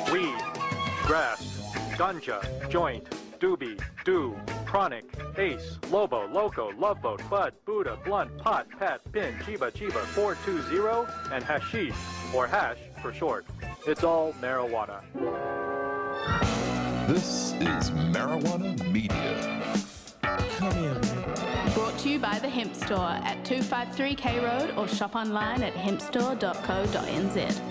weed, grass, ganja, joint, doobie, do, chronic, ace, lobo, loco, love boat, bud, Buddha, blunt, pot, pat, pin, chiba, 420, and hashish, or hash for short. It's all marijuana. This is Marijuana Media. Come here, man. Brought to you by the Hemp Store at 253 K Road or shop online at hempstore.co.nz.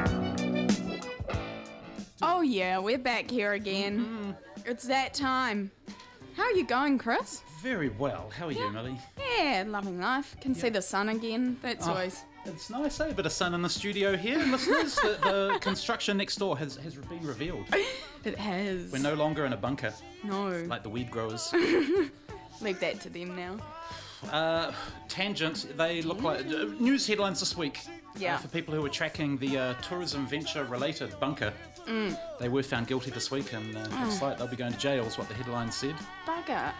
Oh yeah, we're back here again. It's that time. How are you going, Chris? Very well. How are you, Millie? Yeah, loving life. Can see the sun again. That's always... It's nice, eh? A bit of sun in the studio here. And listeners, the construction next door has been revealed. It has. We're no longer in a bunker No. like the weed growers. Leave that to them now. Tangent, they look like... news headlines this week. Yeah. For people who are tracking the tourism venture-related bunker. They were found guilty this week, and looks like they'll be going to jail, is what the headline said. Bugger.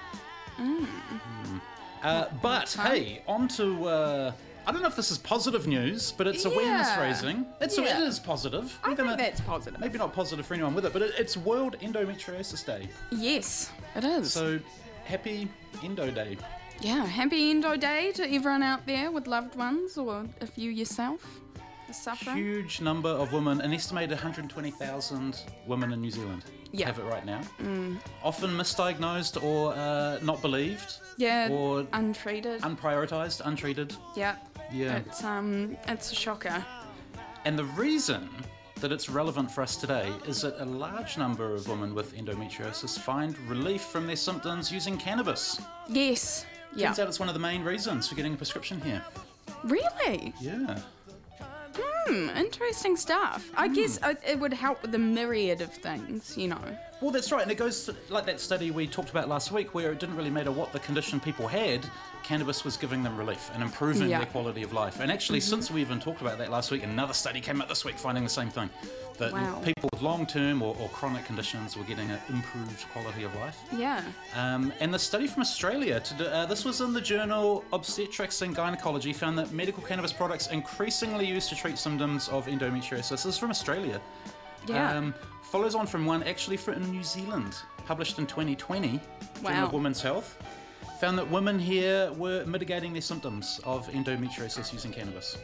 But, hey, on to... I don't know if this is positive news, but it's awareness raising. It is positive. I think that's positive. Maybe not positive for anyone with it, but it's World Endometriosis Day. Yes, it is. So, happy Endo Day. Yeah, happy Endo Day to everyone out there with loved ones, or if you yourself are suffering. Huge number of women, an estimated 120,000 women in New Zealand have it right now. Often misdiagnosed or not believed. Yeah, or untreated. Unprioritised, untreated. Yeah. Yeah. It's a shocker. And the reason that it's relevant for us today is that a large number of women with endometriosis find relief from their symptoms using cannabis. Yes. Yeah. Turns out it's one of the main reasons for getting a prescription here. Really? Yeah. Interesting stuff. I guess it would help with a myriad of things, you know. Well, that's right, and it goes to, like that study we talked about last week, where it didn't really matter what the condition people had, cannabis was giving them relief and improving their quality of life. And actually, since we even talked about that last week, another study came out this week finding the same thing, that people with long-term or chronic conditions were getting an improved quality of life. Yeah. And the study from Australia, this was in the journal Obstetrics and Gynecology, found that medical cannabis products increasingly used to treat symptoms of endometriosis. This is from Australia. Yeah. Follows on from one actually in New Zealand, published in 2020, Journal of Women's Health, found that women here were mitigating their symptoms of endometriosis using cannabis.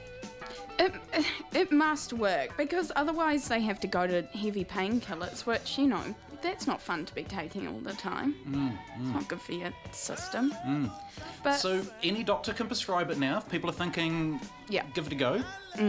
It must work, because otherwise they have to go to heavy painkillers, which, you know, that's not fun to be taking all the time. It's not good for your system. But so any doctor can prescribe it now. If people are thinking, give it a go.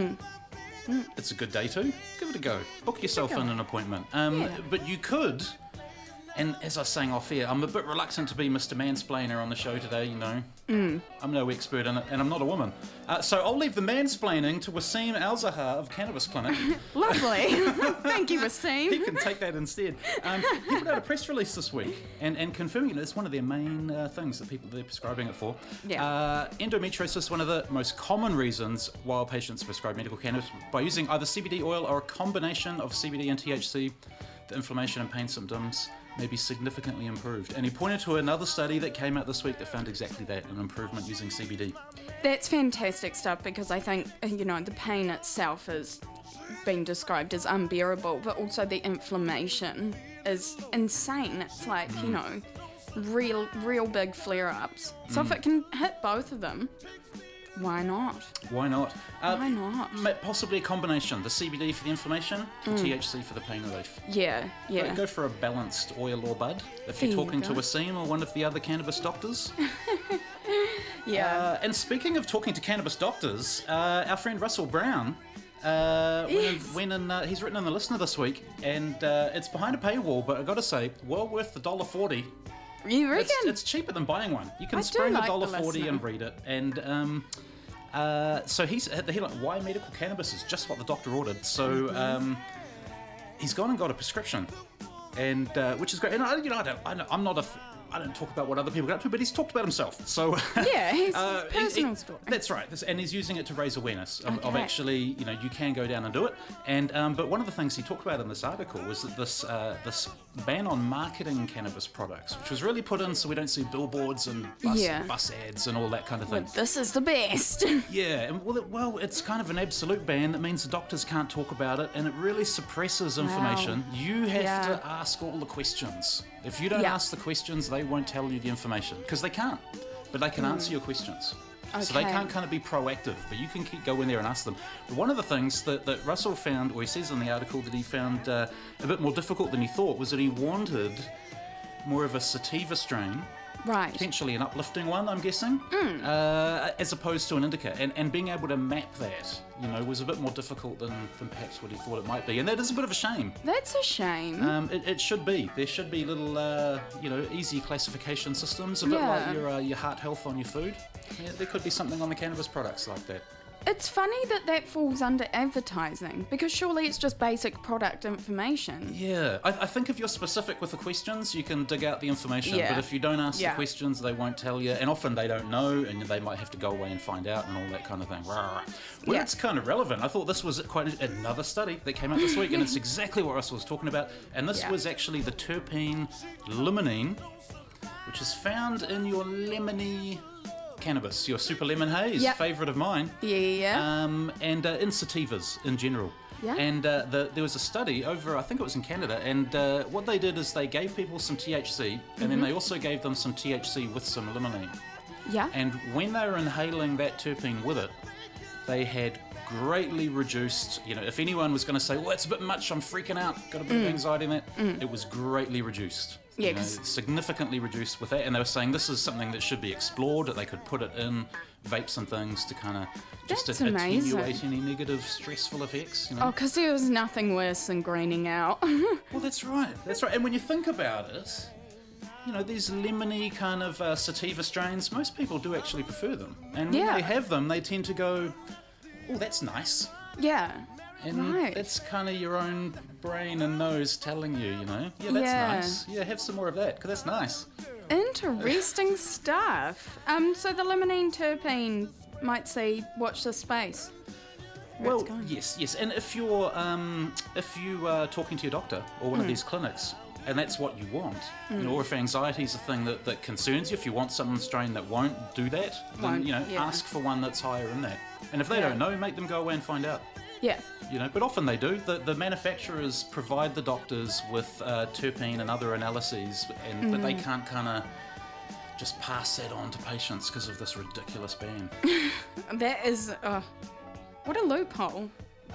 It's a good day to give it a go. Book yourself in an appointment. But you could, and as I was saying off air, I'm a bit reluctant to be Mr. Mansplainer on the show today, you know. I'm no expert in it, and I'm not a woman. So I'll leave the mansplaining to Wasim Al-Zahar of Cannabis Clinic. Lovely. Thank you, Wasim. He can take that instead. He put out a press release this week and confirming it. It's one of their main things that they're prescribing it for. Endometriosis is one of the most common reasons why patients prescribe medical cannabis. By using either CBD oil or a combination of CBD and THC, the inflammation and pain symptoms may be significantly improved. And he pointed to another study that came out this week that found exactly that, an improvement using CBD. That's fantastic stuff, because I think, you know, the pain itself is being described as unbearable, but also the inflammation is insane. It's like, you know, real big flare-ups. So if it can hit both of them, why not? Why not? Why not? Possibly a combination. The CBD for the inflation, the THC for the pain relief. Yeah. Go for a balanced oil or bud. If you're talking to Wasim or one of the other cannabis doctors. And speaking of talking to cannabis doctors, our friend Russell Brown, he's written in the Listener this week, and it's behind a paywall, but I've got to say, well worth the $1.40. You reckon? It's cheaper than buying one. You can spring $1.40 and read it. And so he's at the headline, why medical cannabis is just what the doctor ordered. So he's gone and got a prescription, and which is great. And I don't talk about what other people get up to, but he's talked about himself. So Yeah, his personal story. That's right, and he's using it to raise awareness of Okay. actually, you can go down and do it. And but one of the things he talked about in this article was that this ban on marketing cannabis products, which was really put in so we don't see billboards and bus ads and all that kind of thing. This is the best. Yeah, and well, it's kind of an absolute ban. That means the doctors can't talk about it, and it really suppresses information. You have to ask all the questions. If you don't ask the questions, they won't tell you the information, because they can't. But they can answer your questions. So they can't kind of be proactive, but you can go in there and ask them. But one of the things that Russell found, or he says in the article that he found a bit more difficult than he thought, was that he wanted more of a sativa strain. Right. Potentially an uplifting one, I'm guessing, as opposed to an indica. And being able to map that, was a bit more difficult than perhaps what he thought it might be. And that is a bit of a shame. That's a shame. It should be. There should be little, easy classification systems, a bit like your heart health on your food. Yeah, there could be something on the cannabis products like that. It's funny that falls under advertising, because surely it's just basic product information. Yeah, I think if you're specific with the questions, you can dig out the information. Yeah. But if you don't ask the questions, they won't tell you. And often they don't know, and they might have to go away and find out and all that kind of thing. Well, it's kind of relevant. I thought this was quite another study that came out this week, and it's exactly what Russell was talking about. And this was actually the terpene limonene, which is found in your lemony cannabis, your super lemon haze, favourite of mine. Yeah. And in sativas in general. Yeah. And there was a study over, I think it was in Canada, and what they did is they gave people some THC, and then they also gave them some THC with some limonene. Yeah. And when they were inhaling that terpene with it, they had greatly reduced, if anyone was going to say, well, it's a bit much, I'm freaking out, got a bit of anxiety in that, it was greatly reduced. Yeah, significantly reduced with that, and they were saying this is something that should be explored, that they could put it in vapes and things to kind of just attenuate any negative stressful effects. Oh, because there was nothing worse than greening out. Well, that's right. And when you think about it, these lemony kind of sativa strains, most people do actually prefer them. And when they have them, they tend to go, oh, that's nice. Yeah. And that's kind of your own brain and nose telling you, yeah, that's nice. Yeah, have some more of that, because that's nice. Interesting stuff. So the limonene terpene might say, watch this space. Well, yes. And if you are talking to your doctor or one of these clinics, and that's what you want, or if anxiety is a thing that concerns you, if you want some strain that won't do that, then, ask for one that's higher in that. And if they don't know, make them go away and find out. Yeah. But often they do. The manufacturers provide the doctors with terpene and other analyses, but they can't kind of just pass that on to patients because of this ridiculous ban. That is, what a loophole.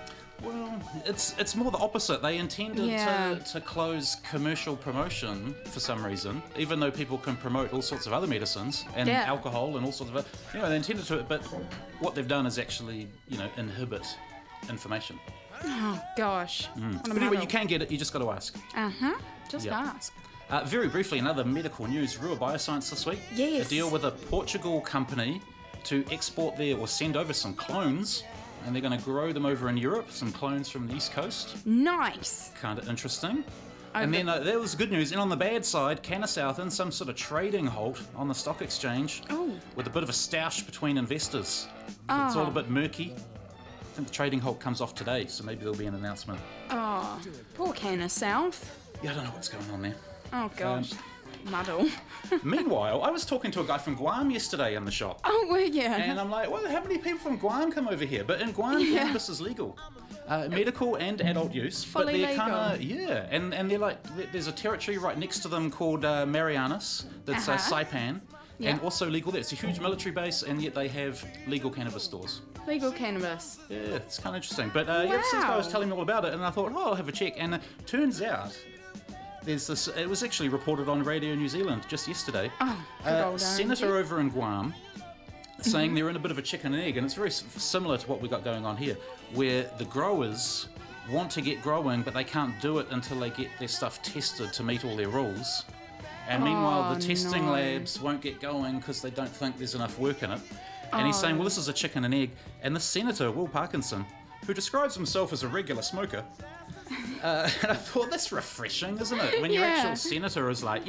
Well, it's more the opposite. They intended to close commercial promotion for some reason, even though people can promote all sorts of other medicines and alcohol and all sorts of, they intended to. But what they've done is actually, inhibit information. Oh gosh. But anyway, you can get it. You just got to ask. Just ask. Very briefly, another medical news. Rua Bioscience this week. Yes. A deal with a Portugal company to export or send over some clones. And they're going to grow them over in Europe, some clones from the East Coast. Nice. Kind of interesting. And then that was good news. And on the bad side, Cannasouth in some sort of trading halt on the stock exchange with a bit of a stoush between investors. It's all a bit murky. I think the trading halt comes off today, so maybe there'll be an announcement. Oh, poor Cannasouth. Yeah, I don't know what's going on there. Oh, gosh. Muddle. Meanwhile, I was talking to a guy from Guam yesterday in the shop. Oh, well, yeah. And I'm like, well, how many people from Guam come over here? But in Guam, cannabis is legal. Medical and adult use. Fully but they're kind legal. of, and they're like, there's a territory right next to them called Marianas, that's Saipan, and also legal there. It's a huge military base, and yet they have legal cannabis stores. Legal cannabis. Yeah, it's kind of interesting. But this guy was telling me all about it, and I thought, I'll have a check. And turns out, there's this. It was actually reported on Radio New Zealand just yesterday. Oh, Senator over in Guam saying they're in a bit of a chicken and egg, and it's very similar to what we got going on here, where the growers want to get growing, but they can't do it until they get their stuff tested to meet all their rules. And meanwhile, the testing labs won't get going because they don't think there's enough work in it. And he's saying, well, this is a chicken and egg. And the Senator, Will Parkinson, who describes himself as a regular smoker, and I thought, that's refreshing, isn't it? When your actual senator is like, yep,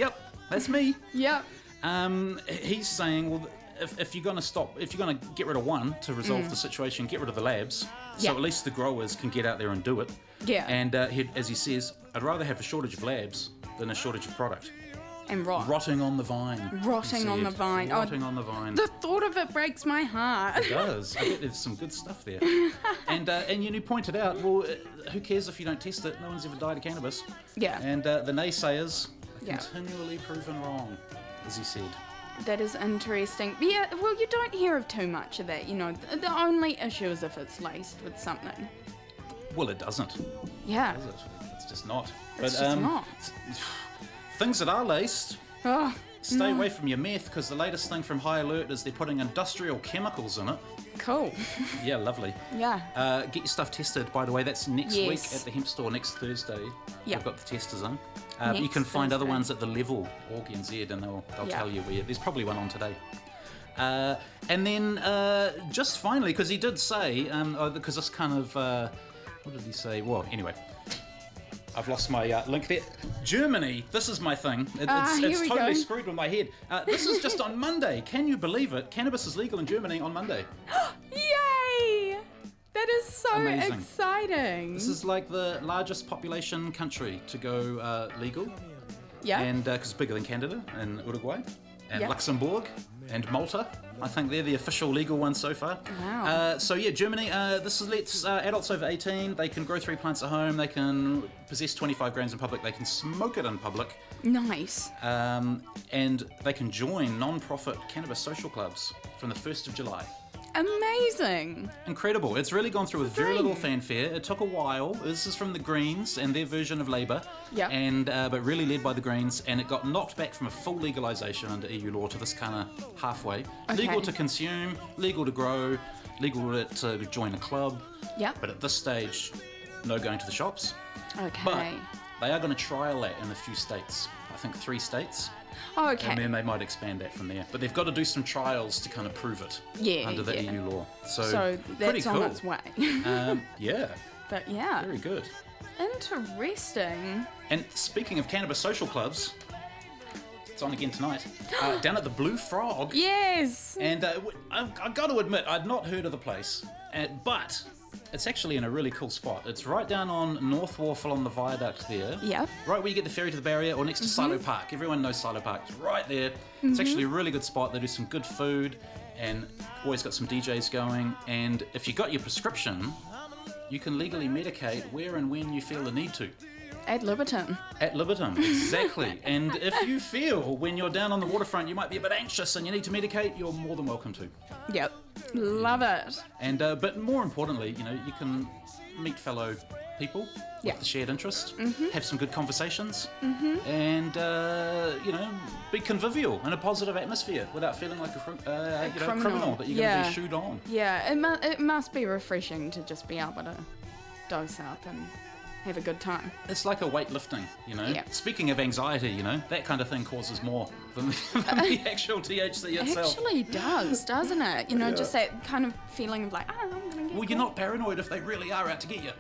That's me. Yep. He's saying, well, if you're going to get rid of one to resolve the situation, get rid of the labs, so at least the growers can get out there and do it. Yeah. And as he says, I'd rather have a shortage of labs than a shortage of product. And Rotting on the vine. Rotting on the vine. Rotting on the vine. The thought of it breaks my heart. It does. I bet there's some good stuff there. And you pointed out, well, who cares if you don't test it? No one's ever died of cannabis. Yeah. And the naysayers are Yeah. continually proven wrong, as he said. That is interesting. Yeah, well, you don't hear of too much of that. The only issue is if it's laced with something. Well, it doesn't, Yeah. does it? It's just not. It's just not. Things that are laced, Oh, stay away from your meth, because the latest thing from High Alert is they're putting industrial chemicals in it. cool. Yeah, lovely. Yeah. Get your stuff tested, by the way. That's next week Yes. at the Hemp Store next Thursday. Yeah. I've got the testers in. But you Next can find other Thursday. ones at the Level, Org.nz, and they'll Yeah. tell you where. There's probably one on today. And then just finally, because he did say, because this kind of, what did he say? Well, anyway. I've lost my link there. Germany, this is my thing. It's here we totally go. screwed with my head. This is just on Monday. Can you believe it? Cannabis is legal in Germany on Monday. Yay! That is so Amazing. exciting. This is like the largest population country to go legal, yeah. and because it's bigger than Canada and Uruguay and Yeah. Luxembourg and Malta. I think they're the official legal ones so far. Wow. So yeah, Germany. This lets adults over 18. They can grow 3 plants at home. They can possess 25 grams in public. They can smoke it in public, Nice. and they can join non-profit cannabis social clubs from the 1st of July. Amazing. Incredible. It's really gone through with very little fanfare. It took a while. This is from the Greens and their version of Labour. Yeah. And but really led by the Greens, and it got knocked back from a full legalisation under EU law to this kind of halfway. Okay. Legal to consume, legal to grow, legal to join a club. Yep. But at this stage, no going to the shops. Okay. But they are going to trial that in a few states. I think 3 states. Okay. And then they might expand that from there. But they've got to do some trials to kind of prove it under the EU law. So pretty that's cool. on its way. Yeah, But yeah, very good. interesting. And speaking of cannabis social clubs, it's on again tonight, down at the Blue Frog. Yes. And I've got to admit, I'd not heard of the place, but it's actually in a really cool spot. It's right down on North Wharf along the viaduct there. Yeah. Right where you get the ferry to the barrier, or next to Silo Park. Everyone knows Silo Park. It's right there. It's actually a really good spot. They do some good food, and always got some DJs going. And if you got your prescription, you can legally medicate where and when you feel the need to. At Liberton. At Liberton, exactly. And if you feel when you're down on the waterfront you might be a bit anxious and you need to medicate, you're more than welcome to. Yep. Love it. And but more importantly, you can meet fellow people Yeah. with the shared interest, have some good conversations, and be convivial in a positive atmosphere without feeling like a criminal that you're going to be shooed on. Yeah, it must be refreshing to just be able to dose up and have a good time. It's like a weightlifting, Yeah. Speaking of anxiety, that kind of thing causes more than the actual THC itself. Actually does, doesn't it? Just that kind of feeling of like, I'm gonna get Well, you're not paranoid if they really are out to get you.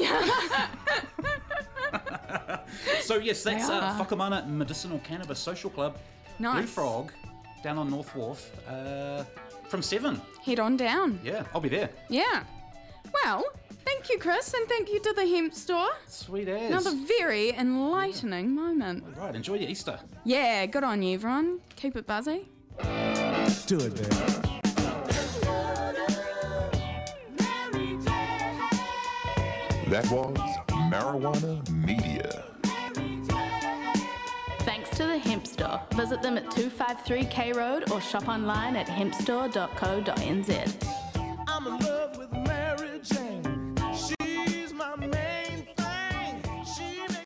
So yes, that's They are. Whakamana Medicinal Cannabis Social Club, Blue Nice. Frog, down on North Wharf, from 7. Head on down. Yeah, I'll be there. Yeah. Well, thank you, Chris, and thank you to the Hemp Store. Sweet as. Another very enlightening moment. Right, enjoy your Easter. Yeah, good on you, everyone. Keep it buzzy. Do it, man. That was Marijuana Media. Thanks to the Hemp Store. Visit them at 253 K Road or shop online at hempstore.co.nz.